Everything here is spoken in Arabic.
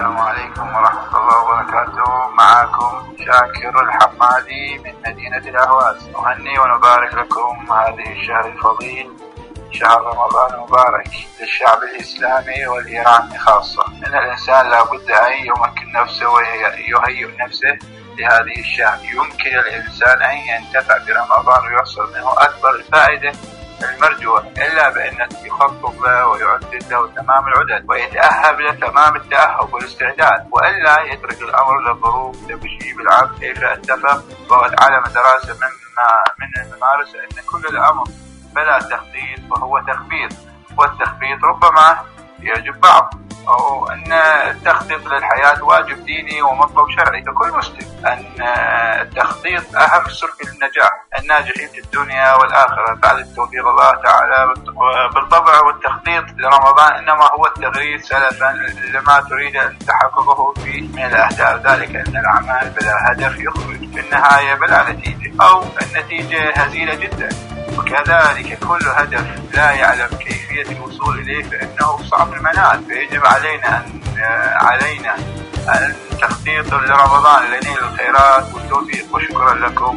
السلام عليكم ورحمة الله وبركاته. معكم شاكر الحمادي من مدينة الأهواز. نهني ونبارك لكم هذه الشهر الفضيل، شهر رمضان المبارك للشعب الإسلامي والإيراني خاصة. إن الإنسان لابد أن يمكن نفسه ويهيئ نفسه لهذه الشهر. يمكن الإنسان أن ينتفع برمضان ويحصل منه أكبر الفائدة المرجوة، إلا بأن يخطط له ويعدد له تمام العدد ويتأهب له تمام التأهب والاستعداد، وإلا يترك الأمر للظروف تمشي بالعبد كيف اتفق. وعلم دراسة من الممارسة أن كل الأمر بلا تخطيط وهو تخبيط، والتخبيط ربما يعجب بعض، أو أن التخطيط للحياة واجب ديني ومطلب شرعي لكل مسلم. أن التخطيط أهم سر النجاح، الناجحين في الدنيا والآخرة بعد التوفيق الله تعالى. بالطبع والتخطيط لرمضان إنما هو التغريد سلفا لما تريد أن تحققه فيه من الأهداف، ذلك أن الأعمال بلا هدف يخرج في النهاية بلا نتيجة، أو النتيجة هزيلة جدا. وكذلك كل هدف لا يعلم كيفية الوصول إليه فإنه صعب المنال. فيجب علينا أن تخطيط لرمضان لنيل الخيرات والتوفيق. وشكرا لكم.